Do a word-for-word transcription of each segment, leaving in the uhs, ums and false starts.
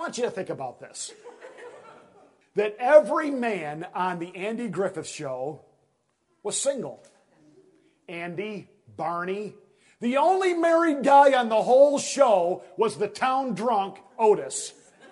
want you to think about this. That every man on the Andy Griffith Show was single. Andy, Barney. The only married guy on the whole show was the town drunk, Otis.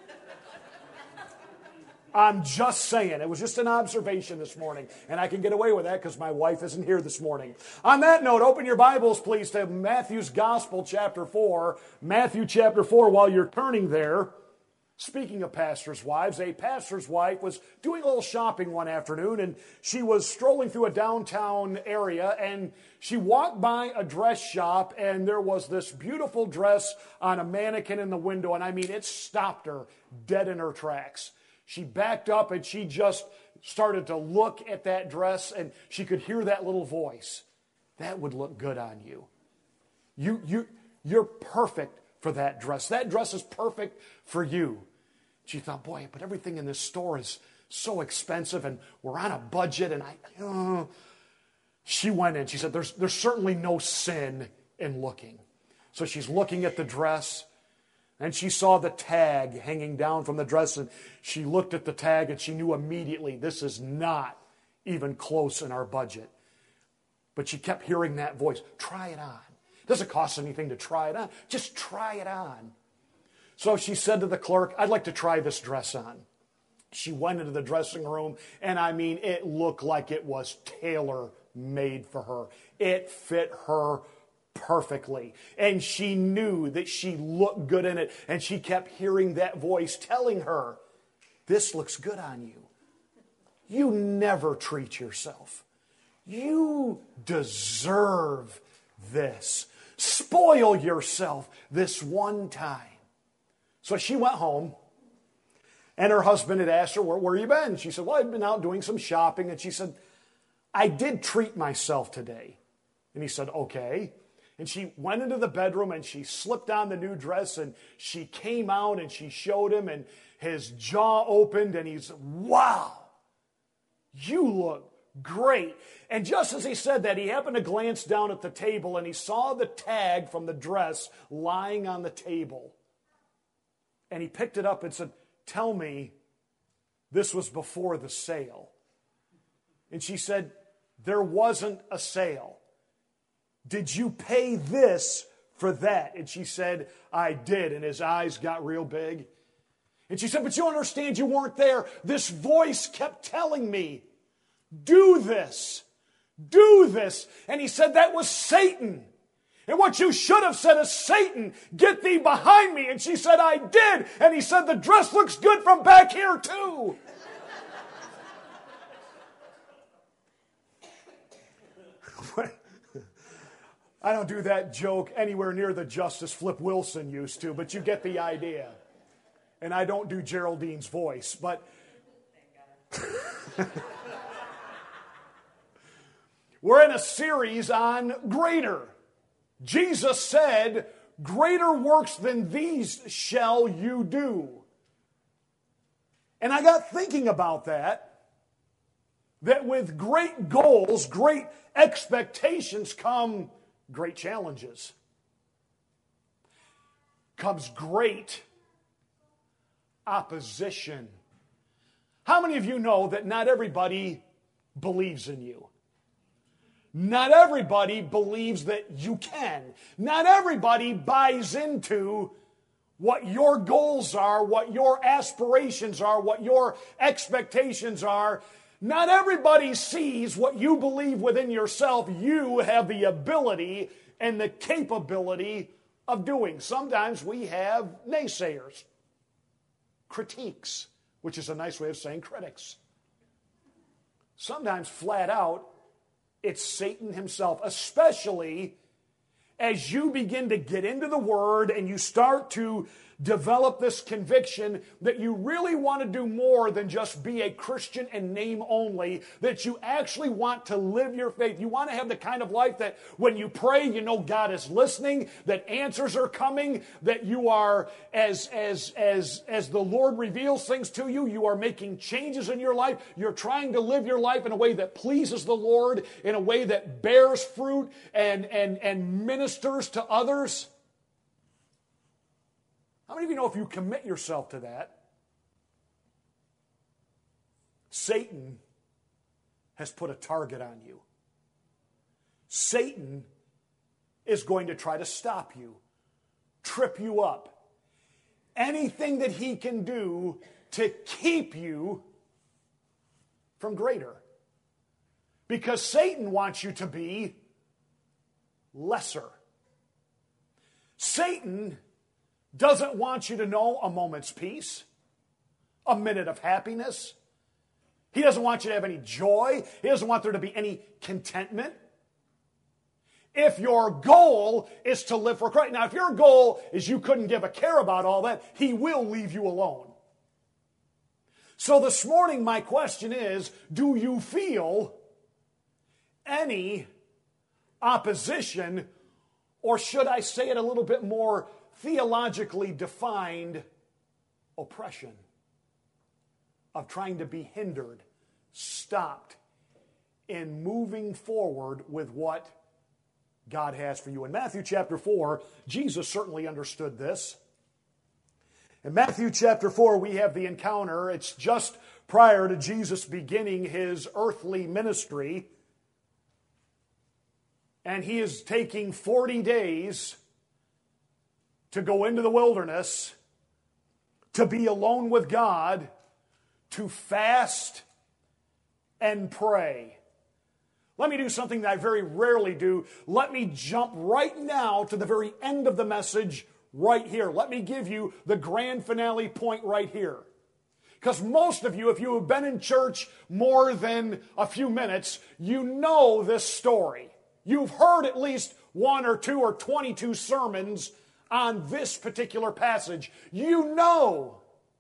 I'm just saying. It was just an observation this morning. And I can get away with that because my wife isn't here this morning. On that note, open your Bibles, please, to Matthew's Gospel, chapter four. Matthew chapter four, while you're turning there. Speaking of pastors' wives, a pastor's wife was doing a little shopping one afternoon, and she was strolling through a downtown area, and she walked by a dress shop, and there was this beautiful dress on a mannequin in the window, and I mean, it stopped her dead in her tracks. She backed up, and she just started to look at that dress, and she could hear that little voice. That would look good on you. You, you, you're perfect for that dress. That dress is perfect for you. She thought, boy, but everything in this store is so expensive and we're on a budget. And I, uh. She went in. She said, there's, there's certainly no sin in looking. So she's looking at the dress and she saw the tag hanging down from the dress. And she looked at the tag and she knew immediately this is not even close in our budget. But she kept hearing that voice, try it on. It doesn't cost anything to try it on. Just try it on. So she said to the clerk, I'd like to try this dress on. She went into the dressing room, and I mean, it looked like it was tailor-made for her. It fit her perfectly. And she knew that she looked good in it, and she kept hearing that voice telling her, this looks good on you. You never treat yourself. You deserve this. Spoil yourself this one time. So she went home, and her husband had asked her, where, where you been? She said, well, I've been out doing some shopping. And she said, I did treat myself today. And he said, okay. And she went into the bedroom, and she slipped on the new dress, and she came out, and she showed him, and his jaw opened, and he's, wow, you look great. And just as he said that, he happened to glance down at the table and he saw the tag from the dress lying on the table. And he picked it up and said, tell me this was before the sale. And she said, there wasn't a sale. Did you pay this for that? And she said, I did. And his eyes got real big. And she said, but you understand you weren't there. This voice kept telling me, do this. Do this. And he said, that was Satan. And what you should have said is, Satan, get thee behind me. And she said, I did. And he said, the dress looks good from back here too. I don't do that joke anywhere near the Justice Flip Wilson used to, but you get the idea. And I don't do Geraldine's voice, but... We're in a series on greater. Jesus said, greater works than these shall you do. And I got thinking about that, that with great goals, great expectations come great challenges. Comes great opposition. How many of you know that not everybody believes in you? Not everybody believes that you can. Not everybody buys into what your goals are, what your aspirations are, what your expectations are. Not everybody sees what you believe within yourself you have the ability and the capability of doing. Sometimes we have naysayers, critiques, which is a nice way of saying critics. Sometimes flat out, it's Satan himself, especially as you begin to get into the Word and you start to develop this conviction that you really want to do more than just be a Christian in name only, that you actually want to live your faith. You want to have the kind of life that when you pray, you know God is listening, that answers are coming, that you are, as, as, as, as the Lord reveals things to you, you are making changes in your life. You're trying to live your life in a way that pleases the Lord, in a way that bears fruit and, and, and ministers to others. How many of you know if you commit yourself to that, Satan has put a target on you? Satan is going to try to stop you, trip you up. Anything that he can do to keep you from greater. Because Satan wants you to be lesser. Satan doesn't want you to know a moment's peace, a minute of happiness. He doesn't want you to have any joy. He doesn't want there to be any contentment. If your goal is to live for Christ. Now, if your goal is you couldn't give a care about all that, he will leave you alone. So this morning, my question is, do you feel any opposition, or should I say it a little bit more theologically defined, oppression of trying to be hindered, stopped in moving forward with what God has for you? In Matthew chapter four, Jesus certainly understood this. In Matthew chapter four, we have the encounter. It's just prior to Jesus beginning his earthly ministry. And he is taking forty days to go into the wilderness, to be alone with God, to fast and pray. Let me do something that I very rarely do. Let me jump right now to the very end of the message right here. Let me give you the grand finale point right here. Because most of you, if you have been in church more than a few minutes, you know this story. You've heard at least one or two or twenty-two sermons on this particular passage. You know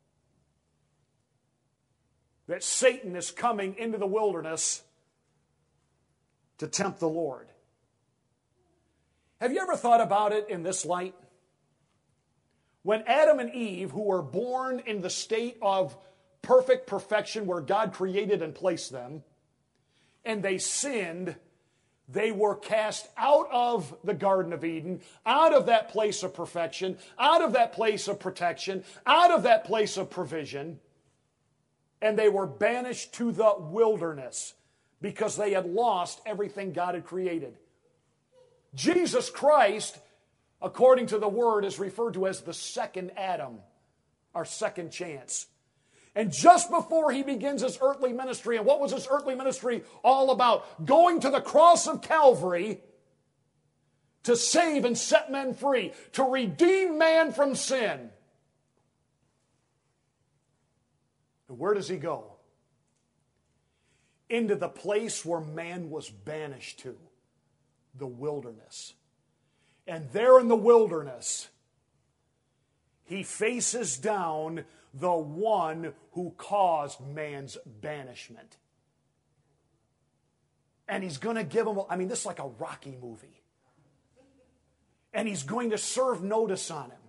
that Satan is coming into the wilderness to tempt the Lord. Have you ever thought about it in this light? When Adam and Eve, who were born in the state of perfect perfection where God created and placed them, and they sinned, they were cast out of the Garden of Eden, out of that place of perfection, out of that place of protection, out of that place of provision, and they were banished to the wilderness because they had lost everything God had created. Jesus Christ, according to the Word, is referred to as the second Adam, our second chance. And just before he begins his earthly ministry, and what was his earthly ministry all about? Going to the cross of Calvary to save and set men free, to redeem man from sin. And where does he go? Into the place where man was banished to, the wilderness. And there in the wilderness, he faces down the one who caused man's banishment. And he's going to give him, I mean, this is like a Rocky movie. And he's going to serve notice on him.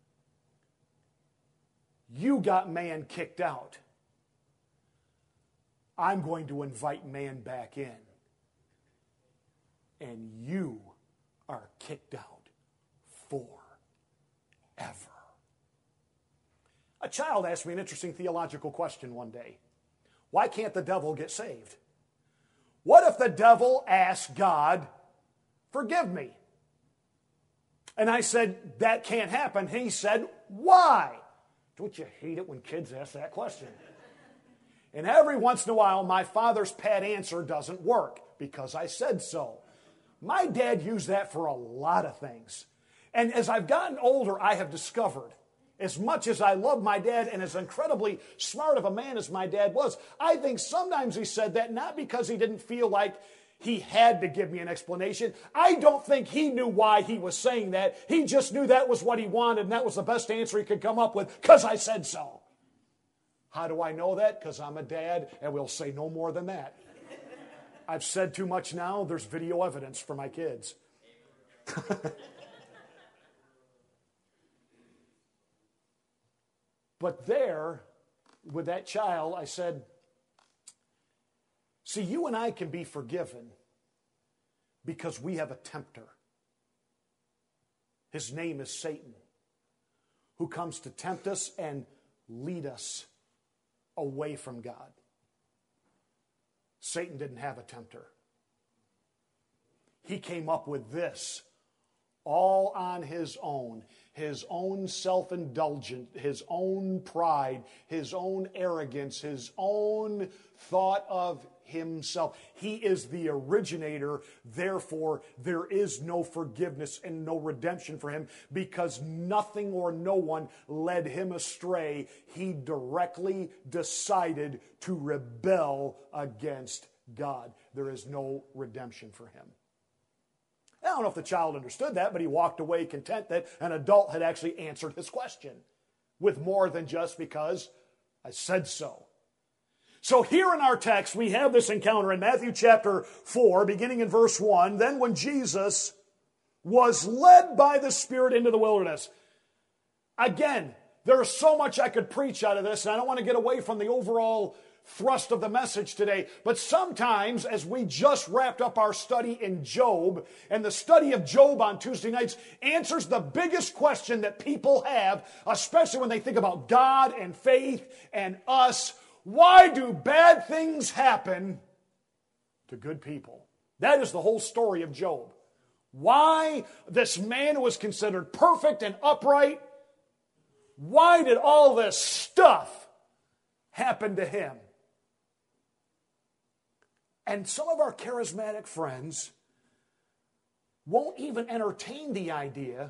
You got man kicked out. I'm going to invite man back in. And you are kicked out forever. A child asked me an interesting theological question one day. Why can't the devil get saved? What if the devil asked God, forgive me? And I said, that can't happen. He said, why? Don't you hate it when kids ask that question? And every once in a while, my father's pat answer doesn't work because I said so. My dad used that for a lot of things. And as I've gotten older, I have discovered, as much as I love my dad and as incredibly smart of a man as my dad was, I think sometimes he said that not because he didn't feel like he had to give me an explanation. I don't think he knew why he was saying that. He just knew that was what he wanted and that was the best answer he could come up with because I said so. How do I know that? Because I'm a dad and we'll say no more than that. I've said too much now. There's video evidence for my kids. But there, with that child, I said, see, you and I can be forgiven because we have a tempter. His name is Satan, who comes to tempt us and lead us away from God. Satan didn't have a tempter. He came up with this all on his own. His own self-indulgence, his own pride, his own arrogance, his own thought of himself. He is the originator. Therefore, there is no forgiveness and no redemption for him because nothing or no one led him astray. He directly decided to rebel against God. There is no redemption for him. I don't know if the child understood that, but he walked away content that an adult had actually answered his question with more than just because I said so. So here in our text, we have this encounter in Matthew chapter four, beginning in verse one. Then when Jesus was led by the Spirit into the wilderness. Again, there's so much I could preach out of this, and I don't want to get away from the overall thrust of the message today. But sometimes, as we just wrapped up our study in Job, and the study of Job on Tuesday nights answers the biggest question that people have, especially when they think about God and faith and us. Why do bad things happen to good people? That is the whole story of Job. Why this man who was considered perfect and upright, why did all this stuff happen to him? And some of our charismatic friends won't even entertain the idea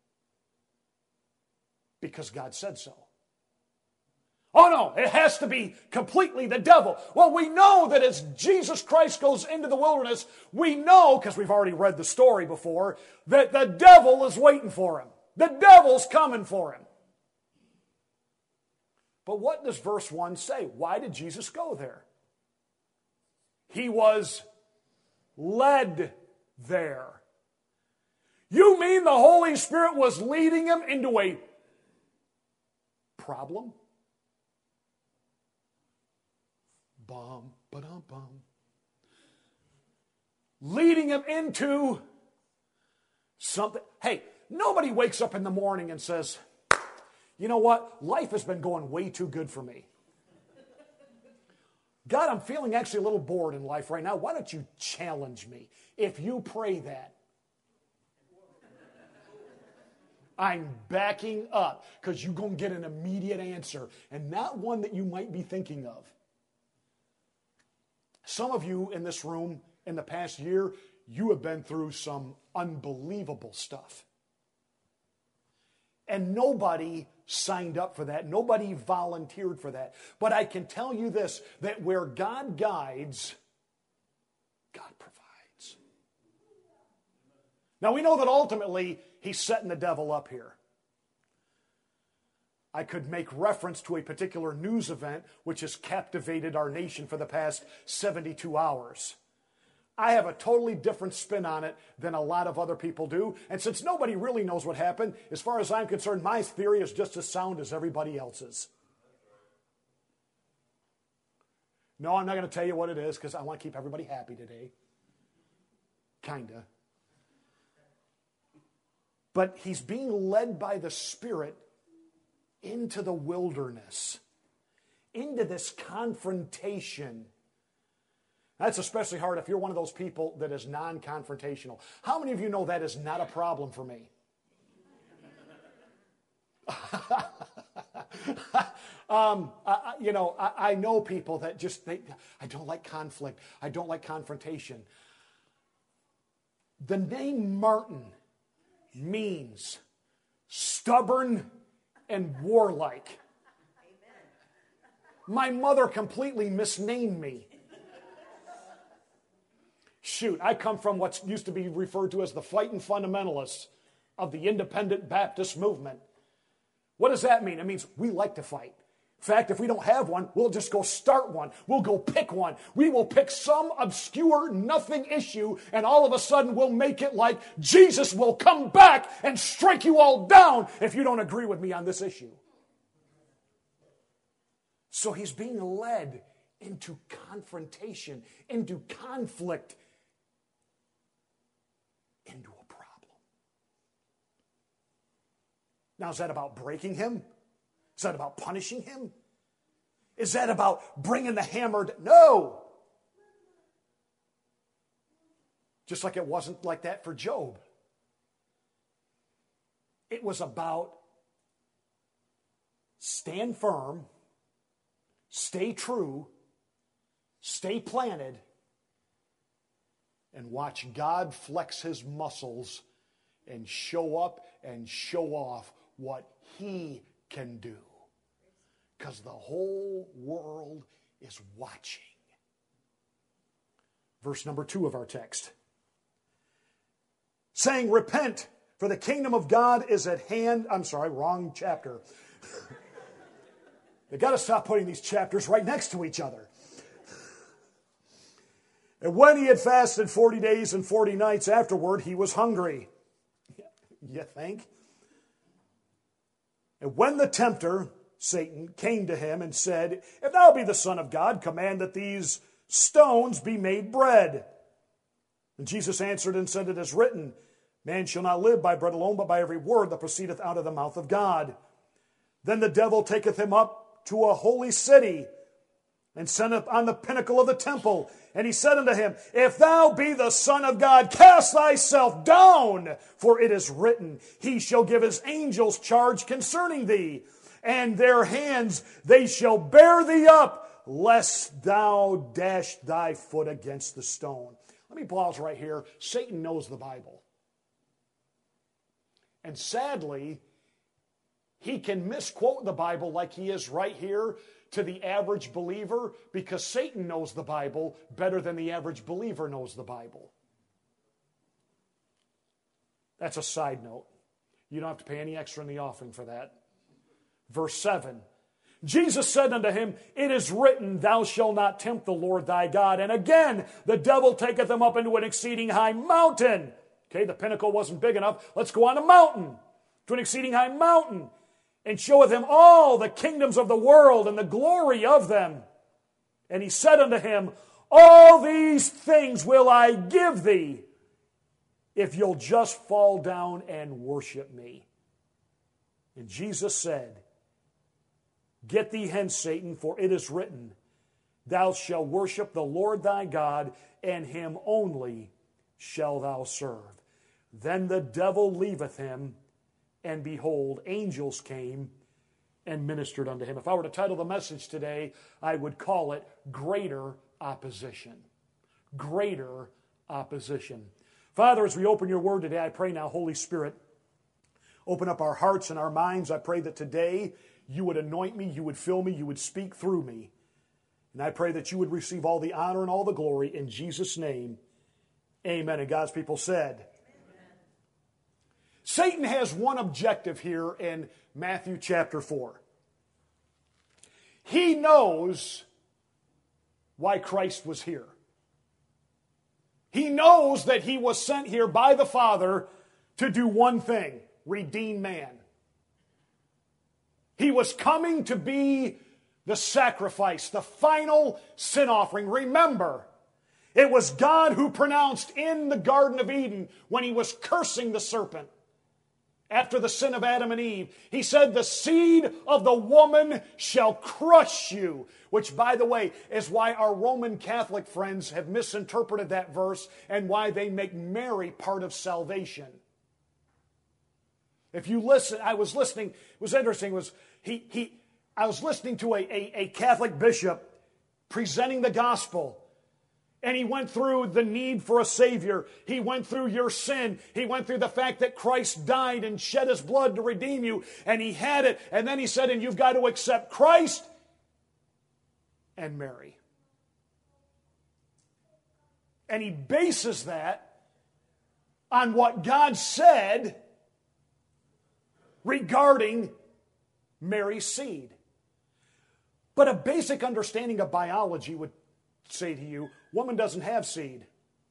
because God said so. Oh no, it has to be completely the devil. Well, we know that as Jesus Christ goes into the wilderness, we know, because we've already read the story before, that the devil is waiting for him. The devil's coming for him. But what does verse one say? Why did Jesus go there? He was led there. You mean the Holy Spirit was leading him into a problem? Bum, ba-dum, bum. Leading him into something. Hey, nobody wakes up in the morning and says, you know what? Life has been going way too good for me. God, I'm feeling actually a little bored in life right now. Why don't you challenge me? If you pray that, I'm backing up because you're going to get an immediate answer and not one that you might be thinking of. Some of you in this room in the past year, you have been through some unbelievable stuff. And nobody signed up for that. Nobody volunteered for that. But I can tell you this, that where God guides, God provides. Now we know that ultimately he's setting the devil up here. I could make reference to a particular news event which has captivated our nation for the past seventy-two hours. I have a totally different spin on it than a lot of other people do. And since nobody really knows what happened, as far as I'm concerned, my theory is just as sound as everybody else's. No, I'm not going to tell you what it is because I want to keep everybody happy today. Kinda. But he's being led by the Spirit into the wilderness, into this confrontation. That's especially hard if you're one of those people that is non-confrontational. How many of you know that is not a problem for me? um, I, you know, I, I know people that just, they, I don't like conflict. I don't like confrontation. The name Martin means stubborn and warlike. My mother completely misnamed me. Shoot, I come from what used to be referred to as the fighting fundamentalists of the independent Baptist movement. What does that mean? It means we like to fight. In fact, if we don't have one, we'll just go start one. We'll go pick one. We will pick some obscure nothing issue, and all of a sudden we'll make it like Jesus will come back and strike you all down if you don't agree with me on this issue. So he's being led into confrontation, into conflict, into a problem. Now, is that about breaking him? Is that about punishing him? Is that about bringing the hammer? To, no. Just like it wasn't like that for Job. It was about stand firm, stay true, stay planted, and watch God flex his muscles and show up and show off what he can do. Because the whole world is watching. Verse number two of our text. Saying, repent, for the kingdom of God is at hand. I'm sorry, wrong chapter. They've got to stop putting these chapters right next to each other. And when he had fasted forty days and forty nights afterward, he was hungry. You think? And when the tempter, Satan, came to him and said, if thou be the Son of God, command that these stones be made bread. And Jesus answered and said, it is written, man shall not live by bread alone, but by every word that proceedeth out of the mouth of God. Then the devil taketh him up to a holy city, and set up on the pinnacle of the temple. And he said unto him, if thou be the Son of God, cast thyself down, for it is written, he shall give his angels charge concerning thee, and their hands they shall bear thee up, lest thou dash thy foot against the stone. Let me pause right here. Satan knows the Bible. And sadly, he can misquote the Bible like he is right here to the average believer, because Satan knows the Bible better than the average believer knows the Bible. That's a side note. You don't have to pay any extra in the offering for that. Verse seven. Jesus said unto him, it is written, thou shalt not tempt the Lord thy God. And again, the devil taketh him up into an exceeding high mountain. Okay, the pinnacle wasn't big enough. Let's go on a mountain, to an exceeding high mountain, and showeth him all the kingdoms of the world and the glory of them. And he said unto him, all these things will I give thee, if you'll just fall down and worship me. And Jesus said, get thee hence, Satan, for it is written, thou shalt worship the Lord thy God, and him only shalt thou serve. Then the devil leaveth him, and behold, angels came and ministered unto him. If I were to title the message today, I would call it Greater Opposition. Greater Opposition. Father, as we open your word today, I pray now, Holy Spirit, open up our hearts and our minds. I pray that today you would anoint me, you would fill me, you would speak through me. And I pray that you would receive all the honor and all the glory in Jesus' name. Amen. And God's people said, amen. Satan has one objective here in Matthew chapter four. He knows why Christ was here. He knows that he was sent here by the Father to do one thing, redeem man. He was coming to be the sacrifice, the final sin offering. Remember, it was God who pronounced in the Garden of Eden when he was cursing the serpent after the sin of Adam and Eve. He said, the seed of the woman shall crush you. Which, by the way, is why our Roman Catholic friends have misinterpreted that verse and why they make Mary part of salvation. If you listen, I was listening, it was interesting, was he he I was listening to a, a, a Catholic bishop presenting the gospel. And he went through the need for a Savior. He went through your sin. He went through the fact that Christ died and shed his blood to redeem you. And he had it. And then he said, and you've got to accept Christ and Mary. And he bases that on what God said regarding Mary's seed. But a basic understanding of biology would say to you, woman doesn't have seed.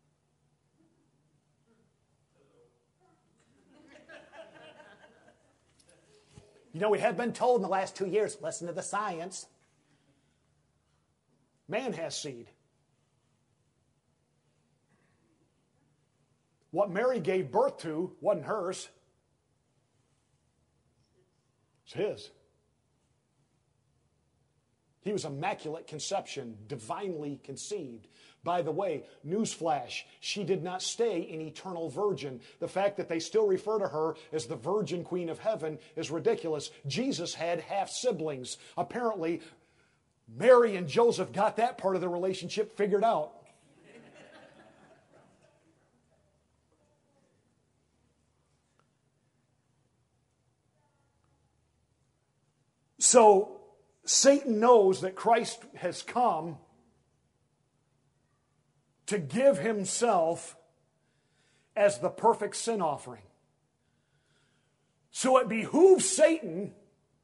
You know, we have been told in the last two years, listen to the science. Man has seed. What Mary gave birth to wasn't hers. It's his. He was immaculate conception, divinely conceived. By the way, newsflash, she did not stay an eternal virgin. The fact that they still refer to her as the Virgin Queen of Heaven is ridiculous. Jesus had half siblings. Apparently, Mary and Joseph got that part of the relationship figured out. So, Satan knows that Christ has come to give himself as the perfect sin offering. So it behooves Satan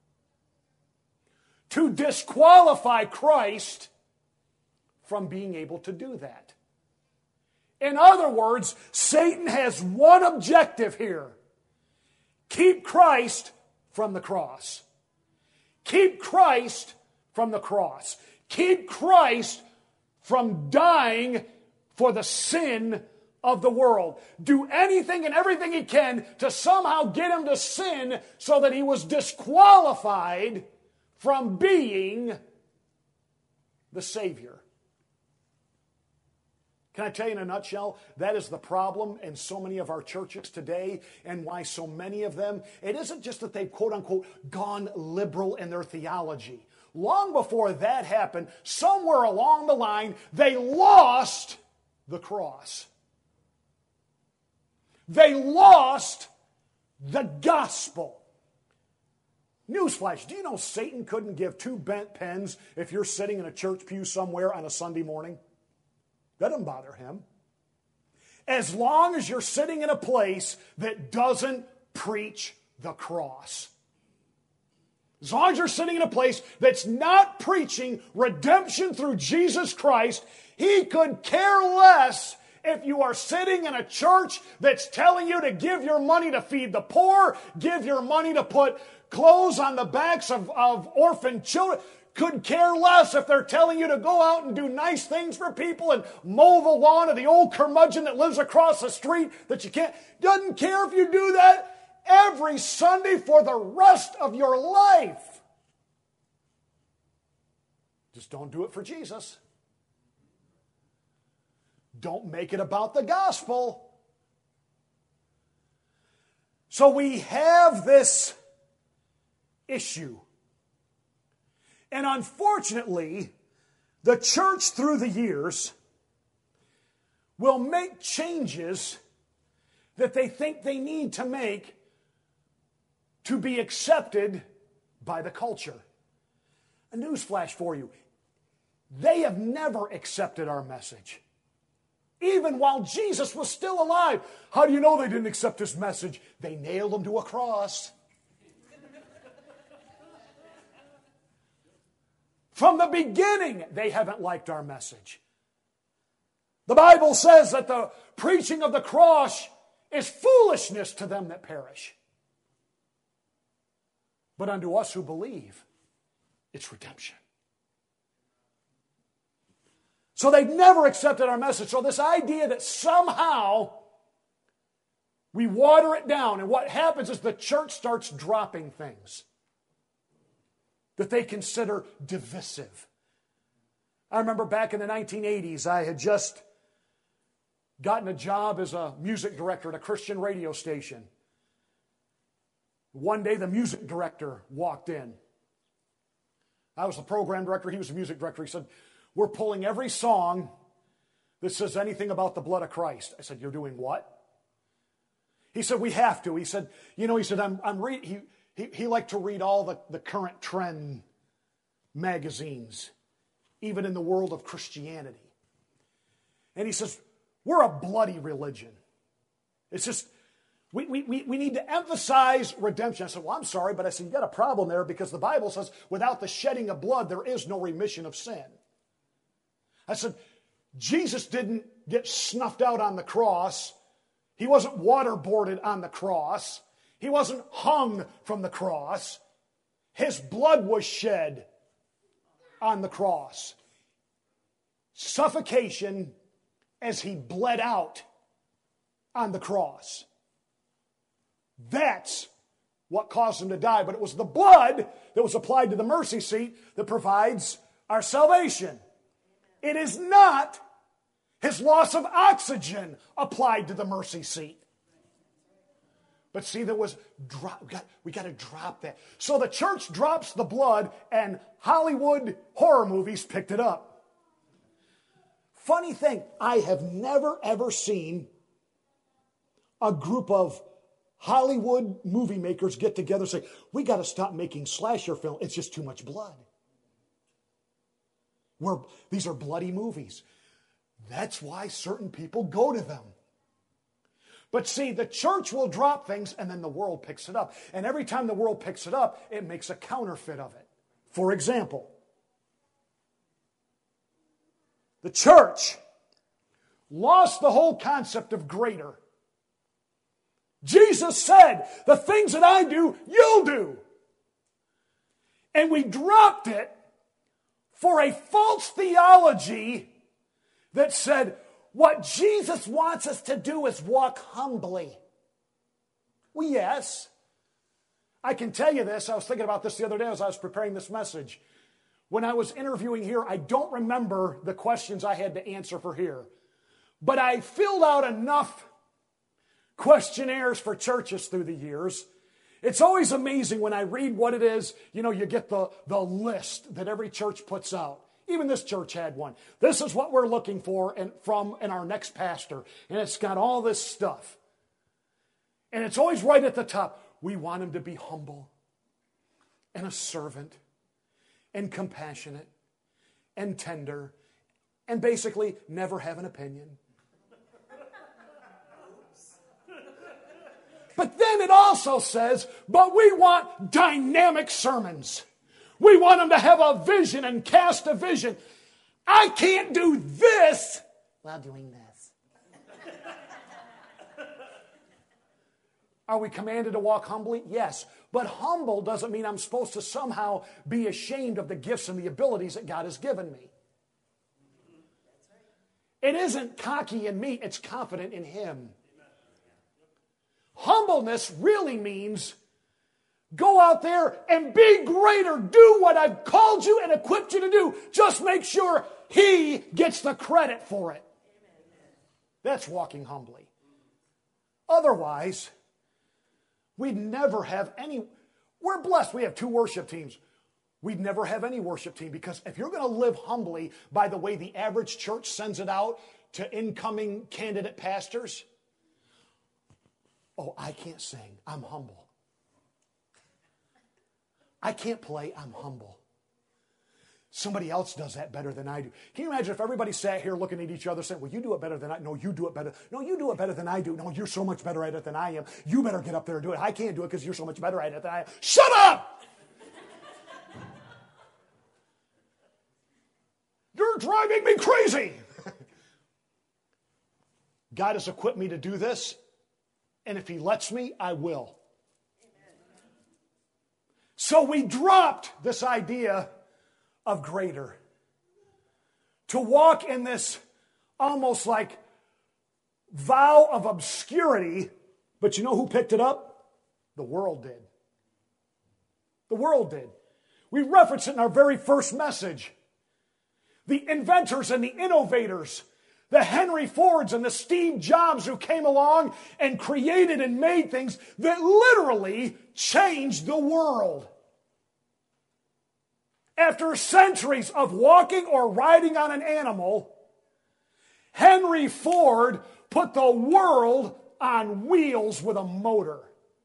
to disqualify Christ from being able to do that. In other words, Satan has one objective here. Keep Christ from the cross. Keep Christ from the cross. Keep Christ from dying for the sin of the world. Do anything and everything he can to somehow get him to sin so that he was disqualified from being the Savior. Can I tell you in a nutshell, that is the problem in so many of our churches today and why so many of them, it isn't just that they've quote unquote gone liberal in their theology. Long before that happened, somewhere along the line, they lost the cross. They lost the gospel. Newsflash, do you know Satan couldn't give two bent pens if you're sitting in a church pew somewhere on a Sunday morning? That doesn't bother him. As long as you're sitting in a place that doesn't preach the cross. As long as you're sitting in a place that's not preaching redemption through Jesus Christ, he could care less if you are sitting in a church that's telling you to give your money to feed the poor, give your money to put clothes on the backs of, of orphan children. Could care less if they're telling you to go out and do nice things for people and mow the lawn of the old curmudgeon that lives across the street that you can't. Doesn't care if you do that every Sunday for the rest of your life. Just don't do it for Jesus. Don't make it about the gospel. So we have this issue. And unfortunately, the church through the years will make changes that they think they need to make to be accepted by the culture. A newsflash for you. They have never accepted our message. Even while Jesus was still alive. How do you know they didn't accept his message? They nailed him to a cross. From the beginning, they haven't liked our message. The Bible says that the preaching of the cross is foolishness to them that perish. But unto us who believe, it's redemption. So they've never accepted our message. So this idea that somehow we water it down, and what happens is the church starts dropping things that they consider divisive. I remember back in the nineteen eighties, I had just gotten a job as a music director at a Christian radio station. One day the music director walked in. I was the program director, he was the music director. He said, "We're pulling every song that says anything about the blood of Christ." I said, "You're doing what?" He said, "We have to." He said, you know, he said, I'm, I'm reading, he, he, he liked to read all the, the current trend magazines, even in the world of Christianity. And he says, "We're a bloody religion. It's just, we, we, we, we need to emphasize redemption." I said, "Well, I'm sorry, but I said, you got a problem there because the Bible says without the shedding of blood, there is no remission of sin." I said, Jesus didn't get snuffed out on the cross. He wasn't waterboarded on the cross. He wasn't hung from the cross. His blood was shed on the cross. Suffocation as he bled out on the cross. That's what caused him to die, but it was the blood that was applied to the mercy seat that provides our salvation. It is not his loss of oxygen applied to the mercy seat. But see, there was, drop, we got, we got to drop that. So the church drops the blood and Hollywood horror movies picked it up. Funny thing, I have never ever seen a group of Hollywood movie makers get together and say, we got to stop making slasher film. It's just too much blood. We're, these are bloody movies. That's why certain people go to them. But see, the church will drop things and then the world picks it up. And every time the world picks it up, it makes a counterfeit of it. For example, the church lost the whole concept of greater. Jesus said, the things that I do, you'll do. And we dropped it for a false theology that said, what Jesus wants us to do is walk humbly. Well, yes. I can tell you this. I was thinking about this the other day as I was preparing this message. When I was interviewing here, I don't remember the questions I had to answer for here. But I filled out enough questionnaires for churches through the years. It's always amazing when I read what it is. You know, you get the, the list that every church puts out. Even this church had one. This is what we're looking for and from in our next pastor. And it's got all this stuff. And it's always right at the top. We want him to be humble and a servant and compassionate and tender and basically never have an opinion. But then it also says, but we want dynamic sermons. We want them to have a vision and cast a vision. I can't do this while doing this. Are we commanded to walk humbly? Yes. But humble doesn't mean I'm supposed to somehow be ashamed of the gifts and the abilities that God has given me. It isn't cocky in me, it's confident in Him. Humbleness really means go out there and be greater. Do what I've called you and equipped you to do. Just make sure He gets the credit for it. That's walking humbly. Otherwise, we'd never have any. We're blessed. We have two worship teams. We'd never have any worship team because if you're going to live humbly by the way the average church sends it out to incoming candidate pastors, oh, I can't sing. I'm humble. I can't play. I'm humble. Somebody else does that better than I do. Can you imagine if everybody sat here looking at each other saying, well, you do it better than I do. No, you do it better. No, you do it better than I do. No, you're so much better at it than I am. You better get up there and do it. I can't do it because you're so much better at it than I am. Shut up! You're driving me crazy. God has equipped me to do this. And if He lets me, I will. So we dropped this idea of greater. To walk in this almost like vow of obscurity. But you know who picked it up? The world did. The world did. We referenced it in our very first message. The inventors and the innovators, the Henry Fords and the Steve Jobs who came along and created and made things that literally changed the world. After centuries of walking or riding on an animal, Henry Ford put the world on wheels with a motor.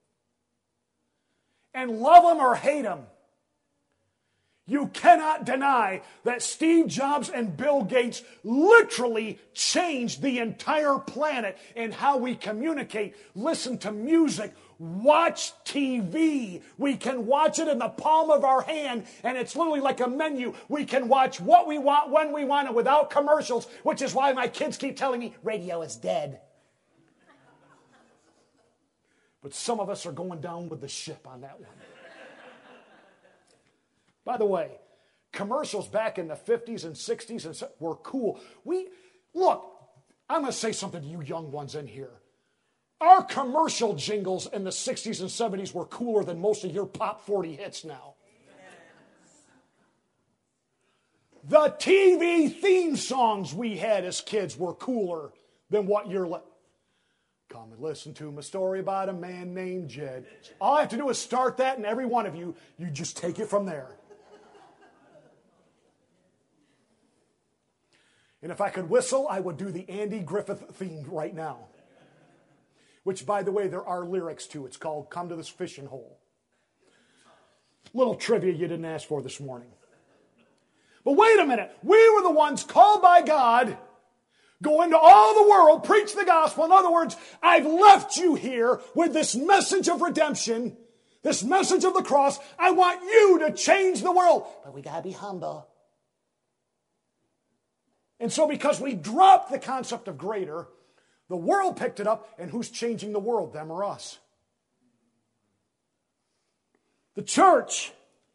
And love him or hate him, you cannot deny that Steve Jobs and Bill Gates literally changed the entire planet in how we communicate, listen to music, watch T V. We can watch it in the palm of our hand, and it's literally like a menu. We can watch what we want, when we want, and without commercials, which is why my kids keep telling me, radio is dead. But some of us are going down with the ship on that one. By the way, commercials back in the fifties and sixties and were cool. We, look, I'm going to say something to you young ones in here. Our commercial jingles in the sixties and seventies were cooler than most of your pop forty hits now. The T V theme songs we had as kids were cooler than what you're li- Come and listen to my story about a man named Jed. All I have to do is start that, and every one of you, you just take it from there. And if I could whistle, I would do the Andy Griffith theme right now. Which, by the way, there are lyrics to. It's called Come to This Fishing Hole. Little trivia you didn't ask for this morning. But wait a minute. We were the ones called by God, go into all the world, preach the gospel. In other words, I've left you here with this message of redemption, this message of the cross. I want you to change the world. But we got to be humble. And so because we dropped the concept of greater, the world picked it up, and who's changing the world, them or us? The church.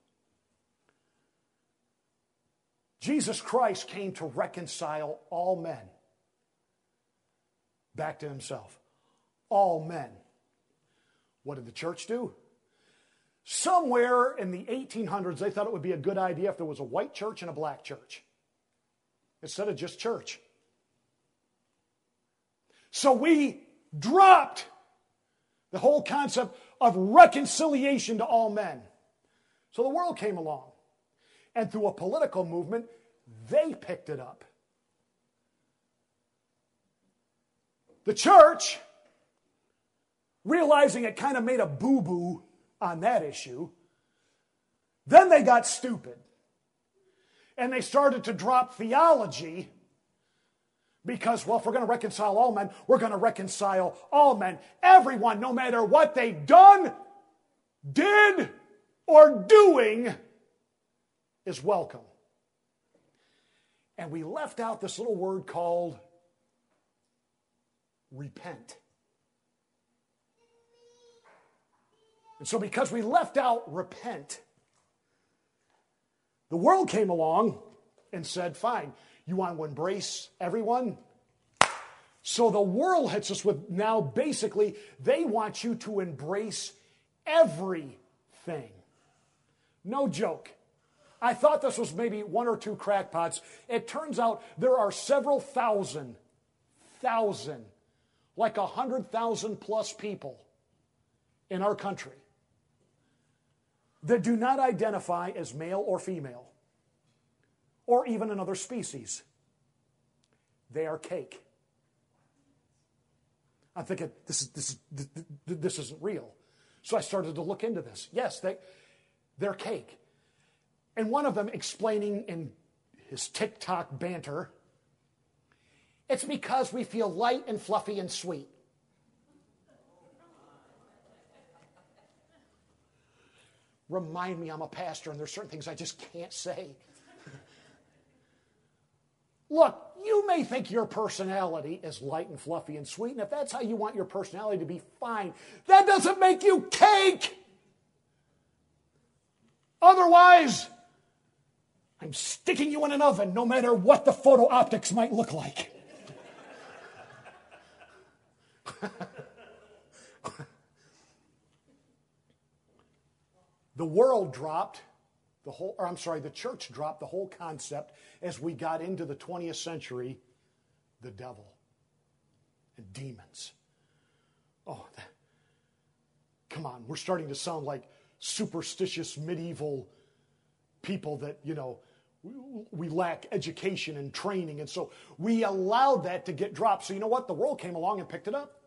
Jesus Christ came to reconcile all men back to himself. All men. What did the church do? Somewhere in the eighteen hundreds, they thought it would be a good idea if there was a white church and a black church, instead of just church. So we dropped the whole concept of reconciliation to all men. So the world came along. And through a political movement, they picked it up. The church, realizing it kind of made a boo-boo on that issue, then they got stupid. And they started to drop theology because, well, if we're going to reconcile all men, we're going to reconcile all men. Everyone, no matter what they've done, did, or doing, is welcome. And we left out this little word called repent. And so because we left out repent, the world came along and said, fine, you want to embrace everyone? So the world hits us with now basically they want you to embrace everything. No joke. I thought this was maybe one or two crackpots. It turns out there are several thousand, thousand, like a hundred thousand plus people in our country that do not identify as male or female or even another species. They are cake. I'm thinking, this is this is this, this isn't real. So I started to look into this. Yes, they they're cake. And one of them explaining in his TikTok banter, it's because we feel light and fluffy and sweet. Remind me I'm a pastor and there's certain things I just can't say. Look, you may think your personality is light and fluffy and sweet, and if that's how you want your personality to be, fine. That doesn't make you cake. Otherwise, I'm sticking you in an oven no matter what the photo optics might look like. The world dropped the whole, or I'm sorry, the church dropped the whole concept as we got into the twentieth century, the devil and demons. Oh, that, come on, we're starting to sound like superstitious medieval people that, you know, we lack education and training, and so we allowed that to get dropped. So you know what? The world came along and picked it up.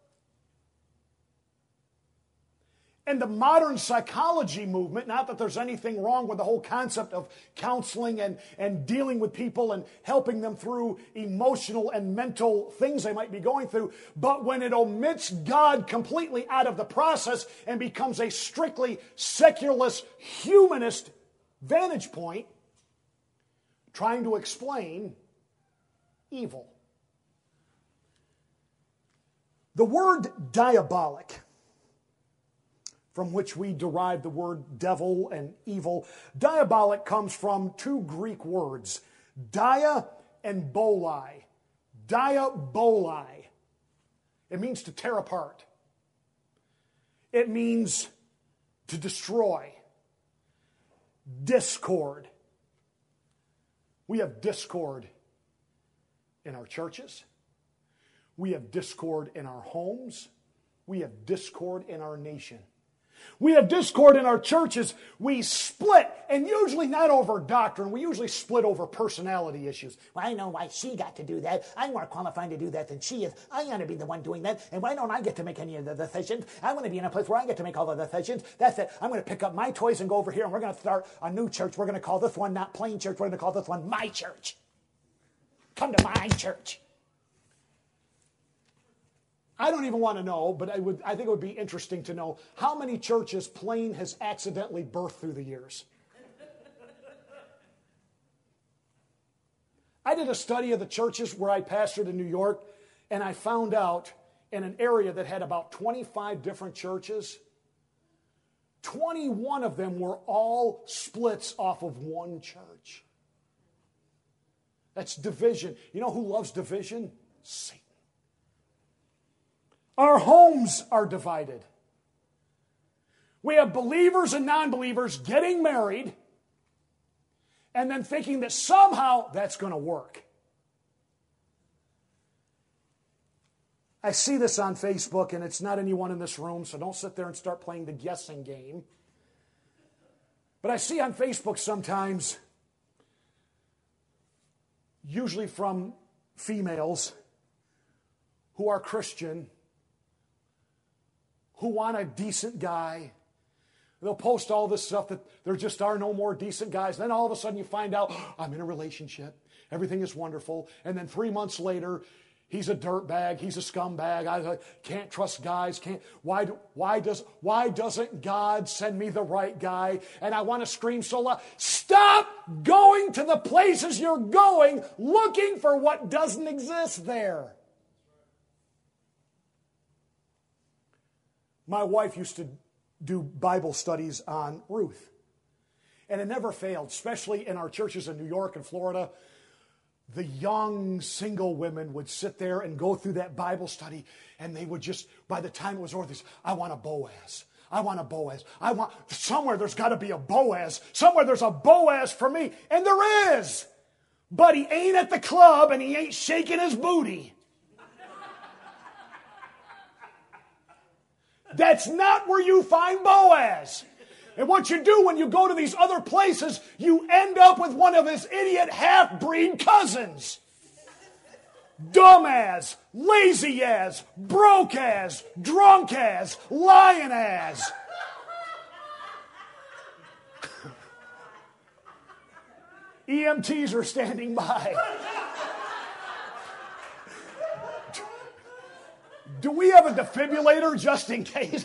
And the modern psychology movement, not that there's anything wrong with the whole concept of counseling and, and dealing with people and helping them through emotional and mental things they might be going through, but when it omits God completely out of the process and becomes a strictly secularist, humanist vantage point, trying to explain evil. The word diabolic, from which we derive the word devil and evil, diabolic comes from two Greek words, dia and bolai. Diaboli. It means to tear apart, It means to destroy. Discord. We have discord in our churches. We have discord in our homes. We have discord in our nation. We have discord in our churches. We split, and usually not over doctrine. We usually split over personality issues. Well, I know why she got to do that. I'm more qualified to do that than she is. I want to be the one doing that. And why don't I get to make any of the decisions? I want to be in a place where I get to make all the decisions. That's it. I'm going to pick up my toys and go over here, and we're going to start a new church. We're going to call this one not Plain Church. We're going to call this one My Church. Come to my church. I don't even want to know, but I would. I think it would be interesting to know how many churches Plain has accidentally birthed through the years. I did a study of the churches where I pastored in New York, and I found out in an area that had about twenty-five different churches, twenty-one of them were all splits off of one church. That's division. You know who loves division? Satan. Our homes are divided. We have believers and non-believers getting married and then thinking that somehow that's going to work. I see this on Facebook, and it's not anyone in this room, so don't sit there and start playing the guessing game. But I see on Facebook sometimes, usually from females who are Christian, who want a decent guy. They'll post all this stuff that there just are no more decent guys. Then all of a sudden you find out, oh, I'm in a relationship. Everything is wonderful. And then three months later, he's a dirtbag. He's a scumbag. I can't trust guys. Can't. Why, do, why, does, why doesn't God send me the right guy? And I want to scream so loud, stop going to the places you're going looking for what doesn't exist there. My wife used to do Bible studies on Ruth. And it never failed, especially in our churches in New York and Florida. The young single women would sit there and go through that Bible study, and they would just, by the time it was over, they said, I want a Boaz. I want a Boaz. I want, somewhere there's got to be a Boaz. Somewhere there's a Boaz for me. And there is. But he ain't at the club, and he ain't shaking his booty. That's not where you find Boaz. And what you do when you go to these other places, you end up with one of his idiot half-breed cousins. Dumb as, lazy as, broke as, drunk as, lying as. E M Ts are standing by. Do we have a defibrillator just in case?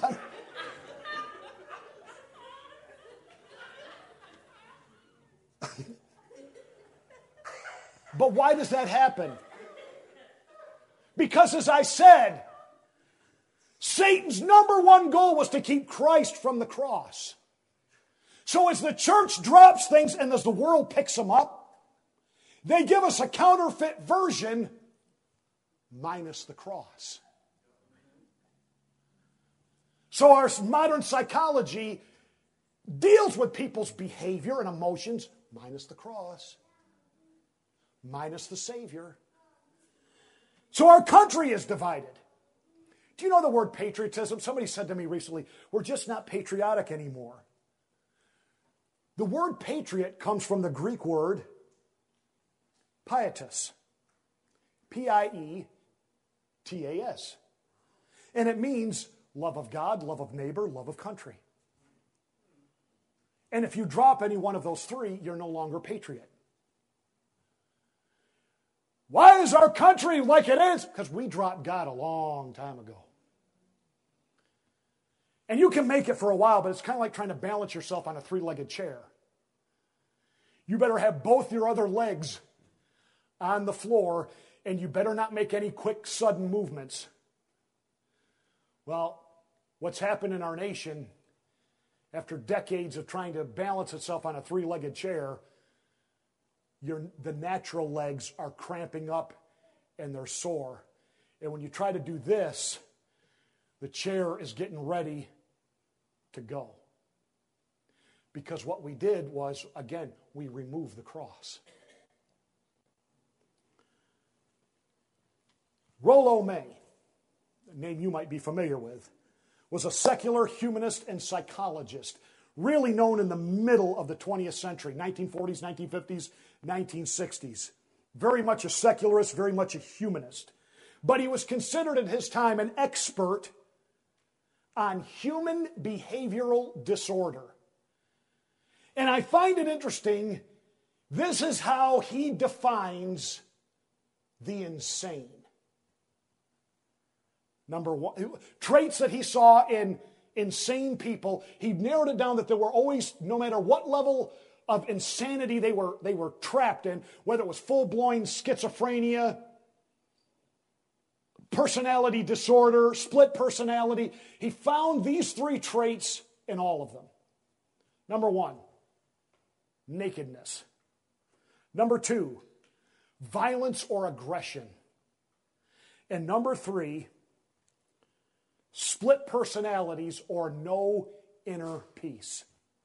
But why does that happen? Because, as I said, Satan's number one goal was to keep Christ from the cross. So as the church drops things and as the world picks them up, they give us a counterfeit version minus the cross. So our modern psychology deals with people's behavior and emotions minus the cross, minus the Savior. So our country is divided. Do you know the word patriotism? Somebody said to me recently, we're just not patriotic anymore. The word patriot comes from the Greek word pietas, P I E T A S. And it means love of God, love of neighbor, love of country. And if you drop any one of those three, you're no longer patriot. Why is our country like it is? Because we dropped God a long time ago. And you can make it for a while, but it's kind of like trying to balance yourself on a three-legged chair. You better have both your other legs on the floor, and you better not make any quick, sudden movements. Well, what's happened in our nation, after decades of trying to balance itself on a three-legged chair, your, the natural legs are cramping up and they're sore. And when you try to do this, the chair is getting ready to go. Because what we did was, again, we removed the cross. Rollo May, a name you might be familiar with, was a secular humanist and psychologist, really known in the middle of the twentieth century, nineteen forties, nineteen fifties, nineteen sixties. Very much a secularist, very much a humanist. But he was considered at his time an expert on human behavioral disorder. And I find it interesting, this is how he defines the insane. Number one, traits that he saw in insane people, he narrowed it down that there were always, no matter what level of insanity they were, they were trapped in, whether it was full-blown schizophrenia, personality disorder, split personality, he found these three traits in all of them. Number one, nakedness. Number two, violence or aggression. And number three, split personalities or no inner peace.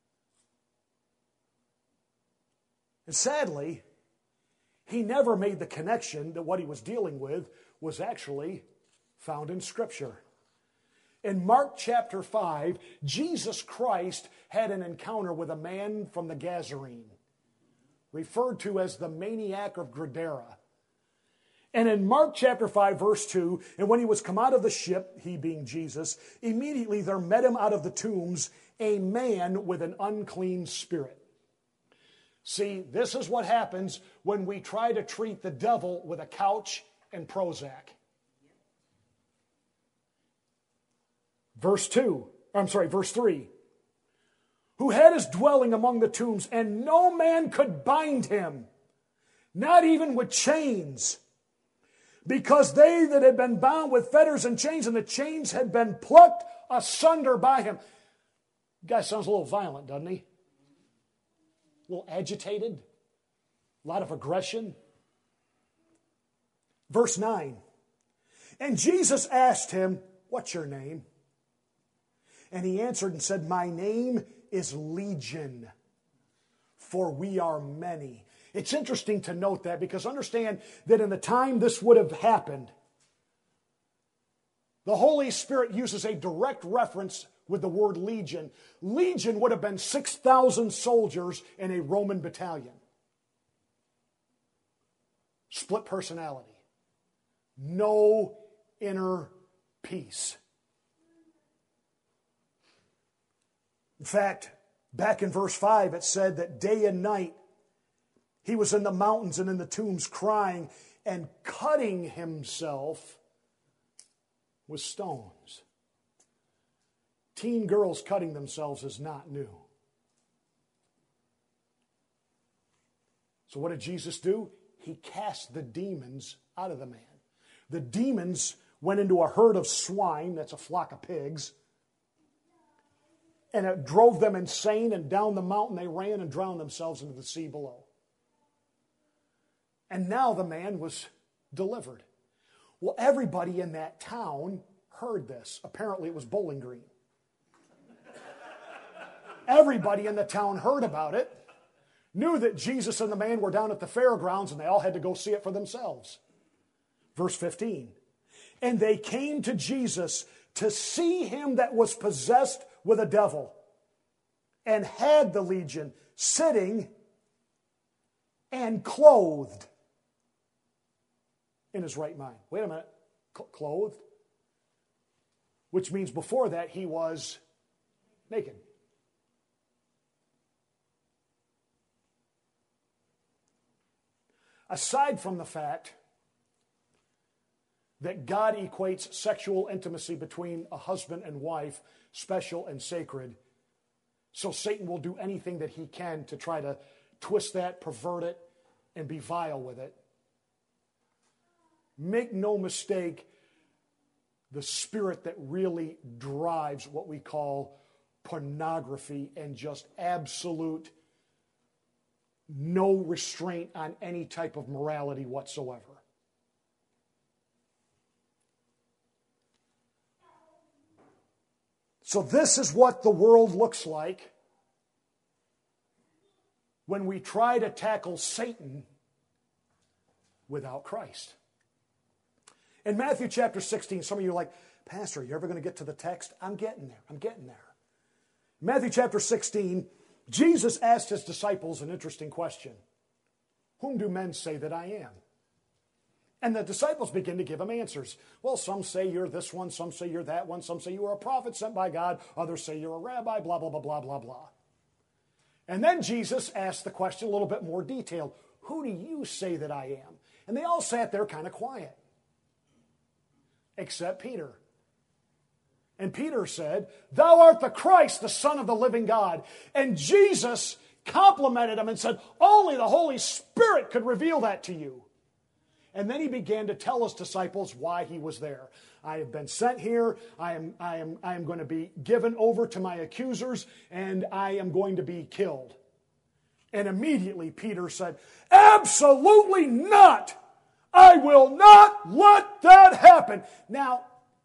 And sadly, he never made the connection that what he was dealing with was actually found in Scripture. In Mark chapter five, Jesus Christ had an encounter with a man from the Gadarene, referred to as the maniac of Gadara. And in Mark chapter five, verse two, and when he was come out of the ship, he being Jesus, immediately there met him out of the tombs a man with an unclean spirit. See, this is what happens when we try to treat the devil with a couch and Prozac. Verse two, I'm sorry, verse three. Who had his dwelling among the tombs, and no man could bind him, not even with chains, because they that had been bound with fetters and chains, and the chains had been plucked asunder by him. The guy sounds a little violent, doesn't he? A little agitated, a lot of aggression. Verse nine. And Jesus asked him, what's your name? And he answered and said, my name is Legion, for we are many. It's interesting to note that, because understand that in the time this would have happened, the Holy Spirit uses a direct reference with the word legion. Legion would have been six thousand soldiers in a Roman battalion. Split personality. No inner peace. In fact, back in verse five, it said that day and night he was in the mountains and in the tombs crying and cutting himself with stones. Teen girls cutting themselves is not new. So what did Jesus do? He cast the demons out of the man. The demons went into a herd of swine, that's a flock of pigs, and it drove them insane, and down the mountain they ran and drowned themselves into the sea below. And now the man was delivered. Well, everybody in that town heard this. Apparently it was Bowling Green. Everybody in the town heard about it, knew that Jesus and the man were down at the fairgrounds, and they all had to go see it for themselves. Verse fifteen. And they came to Jesus to see him that was possessed with a devil, and had the legion, sitting and clothed in his right mind. Wait a minute, clothed? Which means before that he was naked. Aside from the fact that God equates sexual intimacy between a husband and wife special and sacred, so Satan will do anything that he can to try to twist that, pervert it, and be vile with it. Make no mistake, the spirit that really drives what we call pornography and just absolute no restraint on any type of morality whatsoever. So this is what the world looks like when we try to tackle Satan without Christ. In Matthew chapter sixteen, some of you are like, Pastor, are you ever going to get to the text? I'm getting there. I'm getting there. Matthew chapter sixteen, Jesus asked his disciples an interesting question. Whom do men say that I am? And the disciples begin to give him answers. Well, some say you're this one, some say you're that one, some say you are a prophet sent by God, others say you're a rabbi, blah, blah, blah, blah, blah, blah. And then Jesus asked the question a little bit more detailed. Who do you say that I am? And they all sat there kind of quiet, except Peter. And Peter said, Thou art the Christ, the Son of the living God. And Jesus complimented him and said, only the Holy Spirit could reveal that to you. And then he began to tell his disciples why he was there. I have been sent here. I am, I am, I am going to be given over to my accusers, and I am going to be killed. And immediately Peter said, absolutely not. I will not let that happen. Now,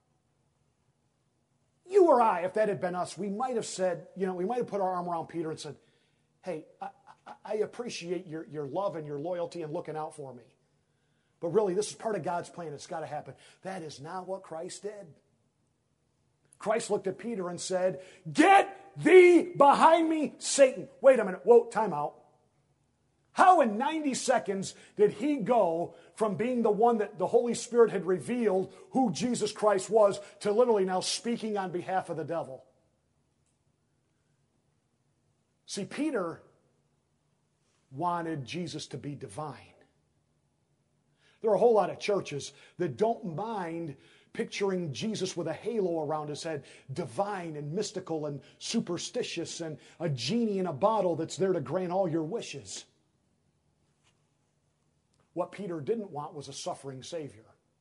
you or I, if that had been us, we might have said, you know, we might have put our arm around Peter and said, hey, I, I appreciate your, your love and your loyalty and looking out for me. But really, this is part of God's plan. It's got to happen. That is not what Christ did. Christ looked at Peter and said, get thee behind me, Satan. Wait a minute. Whoa, time out. How in ninety seconds did he go from being the one that the Holy Spirit had revealed who Jesus Christ was to literally now speaking on behalf of the devil? See, Peter wanted Jesus to be divine. There are a whole lot of churches that don't mind picturing Jesus with a halo around his head, divine and mystical and superstitious and a genie in a bottle that's there to grant all your wishes. What Peter didn't want was a suffering Savior.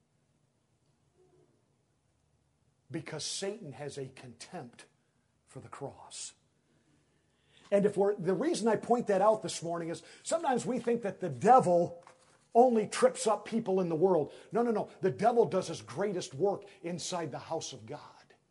Because Satan has a contempt for the cross. And if we're, the reason I point that out this morning is sometimes we think that the devil only trips up people in the world. No, no, no. The devil does his greatest work inside the house of God.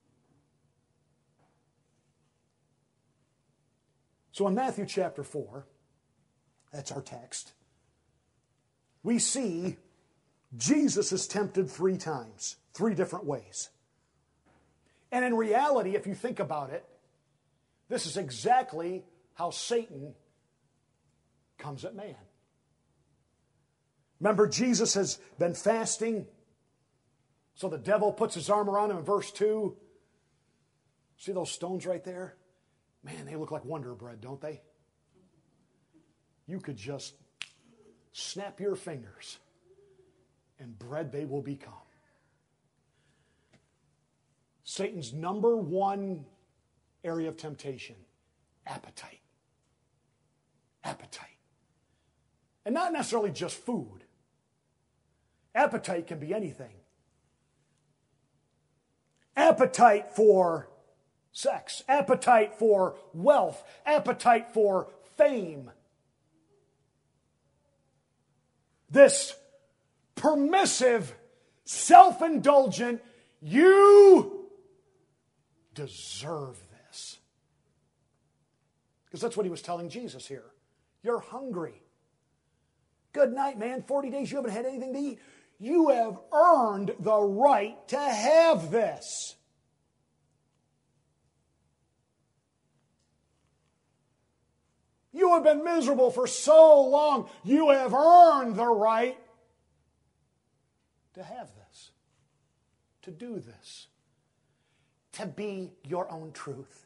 So in Matthew chapter four, that's our text, we see Jesus is tempted three times, three different ways. And in reality, if you think about it, this is exactly how Satan comes at man. Remember, Jesus has been fasting, so the devil puts his arm around him in verse two. See those stones right there? Man, they look like Wonder Bread, don't they? You could just snap your fingers, and bread they will become. Satan's number one area of temptation, appetite. Appetite. And not necessarily just food. Appetite can be anything. Appetite for sex. Appetite for wealth. Appetite for fame. This permissive, self-indulgent, you deserve this. Because that's what he was telling Jesus here. You're hungry. Good night, man. forty days you haven't had anything to eat. You have earned the right to have this. You have been miserable for so long. You have earned the right to have this, to do this, to be your own truth.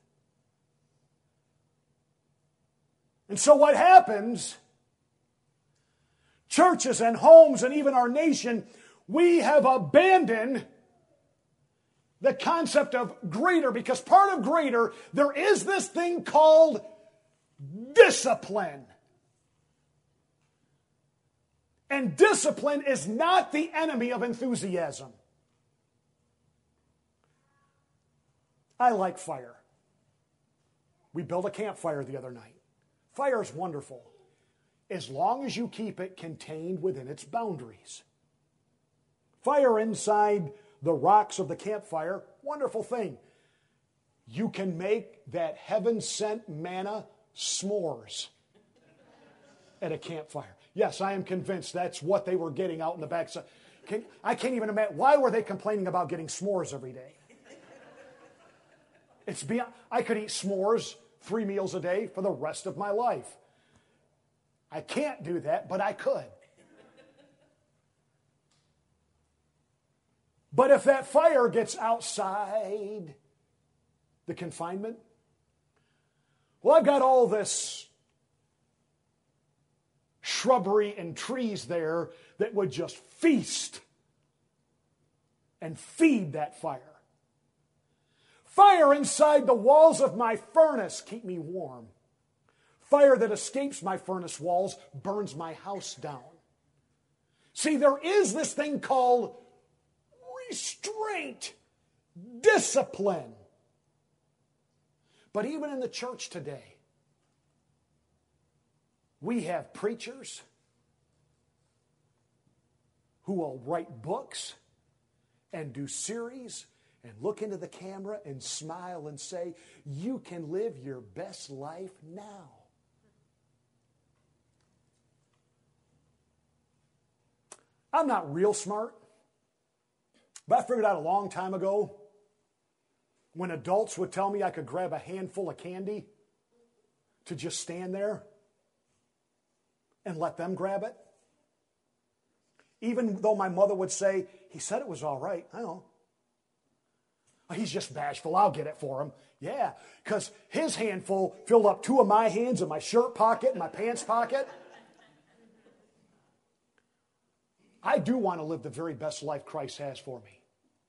And so what happens, churches and homes and even our nation, we have abandoned the concept of greater, because part of greater, there is this thing called discipline. And discipline is not the enemy of enthusiasm. I like fire. We built a campfire the other night. Fire is wonderful, as long as you keep it contained within its boundaries. Fire inside the rocks of the campfire, wonderful thing. you can make that heaven-sent manna s'mores at a campfire. Yes, I am convinced that's what they were getting out in the backside. Can, I can't even imagine. Why were they complaining about getting s'mores every day? It's beyond, I could eat s'mores three meals a day for the rest of my life. I can't do that, but I could. But if that fire gets outside the confinement, well, I've got all this shrubbery and trees there that would just feast and feed that fire. Fire inside the walls of my furnace keep me warm. Fire that escapes my furnace walls burns my house down. See, there is this thing called restraint, discipline. But even in the church today, we have preachers who will write books and do series and look into the camera and smile and say, you can live your best life now. I'm not real smart, but I figured out a long time ago when adults would tell me I could grab a handful of candy to just stand there and let them grab it. Even though my mother would say, he said it was all right. I know. He's just bashful. I'll get it for him. Yeah, because his handful filled up two of my hands in my shirt pocket and my pants pocket. I do want to live the very best life Christ has for me.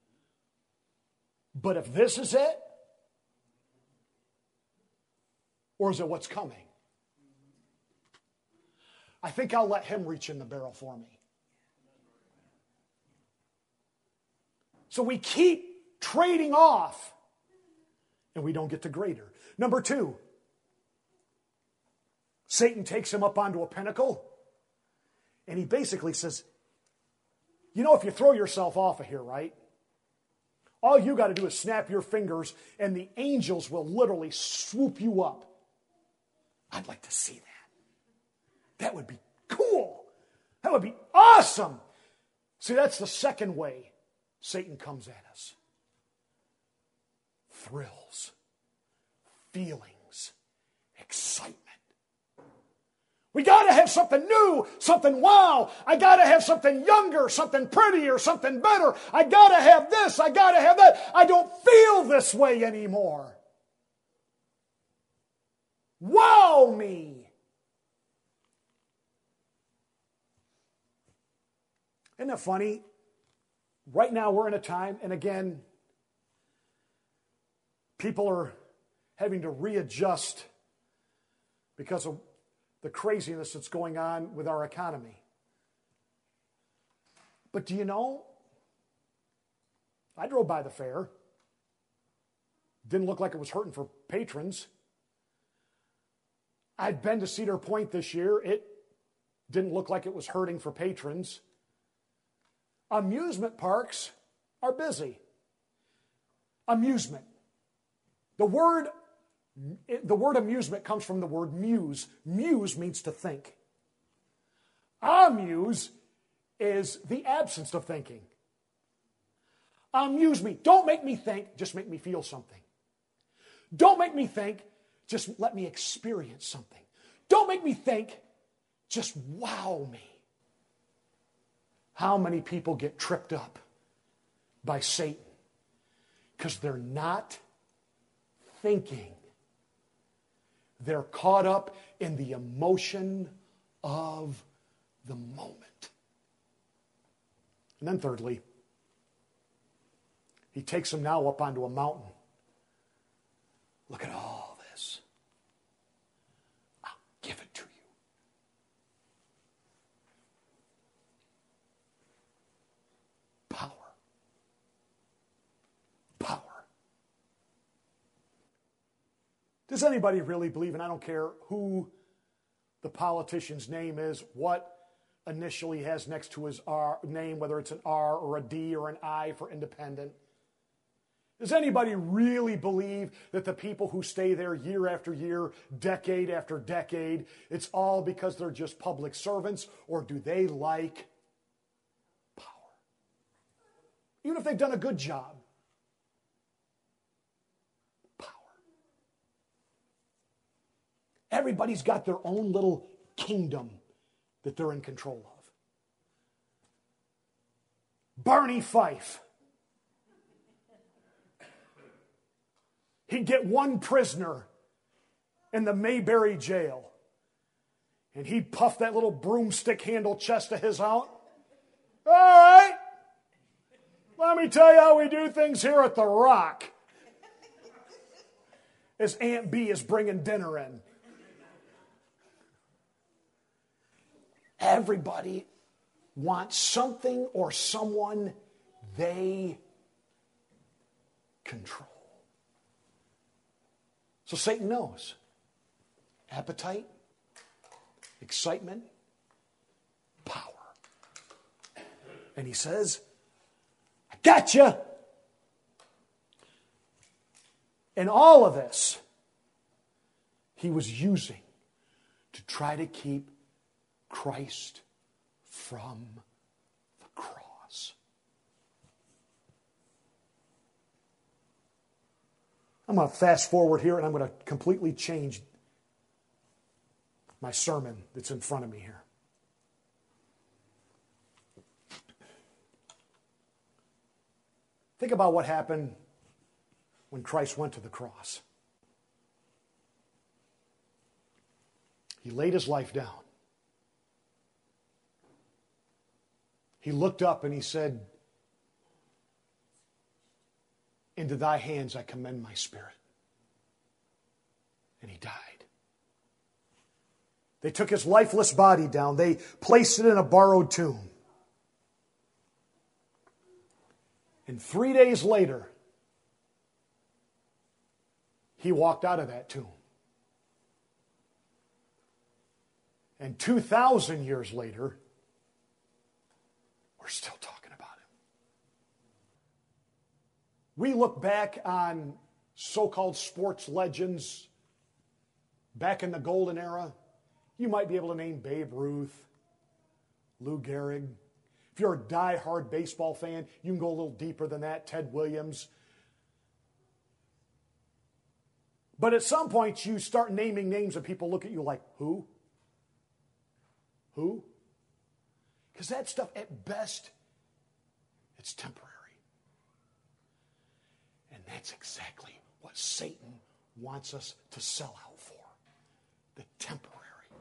But if this is it, or is it what's coming? I think I'll let him reach in the barrel for me. So we keep trading off, and we don't get to greater. Number two, Satan takes him up onto a pinnacle, and he basically says, you know, if you throw yourself off of here, right? All you got to do is snap your fingers, and the angels will literally swoop you up. I'd like to see that. That would be cool. That would be awesome. See, that's the second way Satan comes at us. Thrills, feelings, excitement. We got to have something new, something wow. I got to have something younger, something prettier, something better. I got to have this, I got to have that. I don't feel this way anymore. Wow me. Isn't that funny? Right now we're in a time, and again, people are having to readjust because of the craziness that's going on with our economy. But do you know, I drove by the fair. Didn't look like it was hurting for patrons. I'd been to Cedar Point this year. It didn't look like it was hurting for patrons. Amusement parks are busy. Amusement. The word, the word amusement comes from the word muse. Muse means to think. Amuse is the absence of thinking. Amuse me. Don't make me think, just make me feel something. Don't make me think, just let me experience something. Don't make me think, just wow me. How many people get tripped up by Satan? Because they're not thinking. They're caught up in the emotion of the moment. And then thirdly, he takes them now up onto a mountain. Look at all this. I'll give it to you. Power. Power. Does anybody really believe, and I don't care who the politician's name is, what initially has next to his R name, whether it's an R or a D or an I for independent. Does anybody really believe that the people who stay there year after year, decade after decade, it's all because they're just public servants, or do they like power? Even if they've done a good job. Power. Everybody's got their own little kingdom that they're in control of. Barney Fife. He'd get one prisoner in the Mayberry jail, and he'd puff that little broomstick handle chest of his out. All right, let me tell you how we do things here at the Rock. As Aunt B is bringing dinner in. Everybody wants something or someone they control. So Satan knows. Appetite, excitement, power. And he says, I gotcha. And all of this, he was using to try to keep Christ from the cross. I'm going to fast forward here and I'm going to completely change my sermon that's in front of me here. Think about what happened when Christ went to the cross. He laid his life down. He looked up and he said, into thy hands I commend my spirit. And he died. They took his lifeless body down. They placed it in a borrowed tomb. And three days later, he walked out of that tomb. And two thousand years later, we're still talking about him. We look back on so-called sports legends back in the golden era. You might be able to name Babe Ruth, Lou Gehrig. If you're a die-hard baseball fan, you can go a little deeper than that, Ted Williams. But at some point, you start naming names and people look at you like, who? Who? Because that stuff, at best, it's temporary. And that's exactly what Satan wants us to sell out for. The temporary.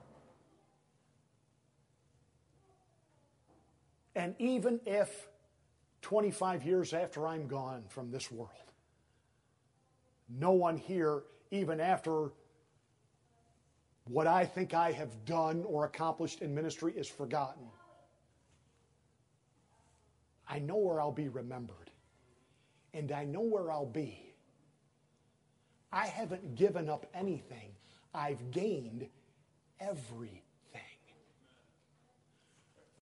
And even if twenty-five years after I'm gone from this world, no one here, even after what I think I have done or accomplished in ministry, is forgotten, I know where I'll be remembered. And I know where I'll be. I haven't given up anything. I've gained everything.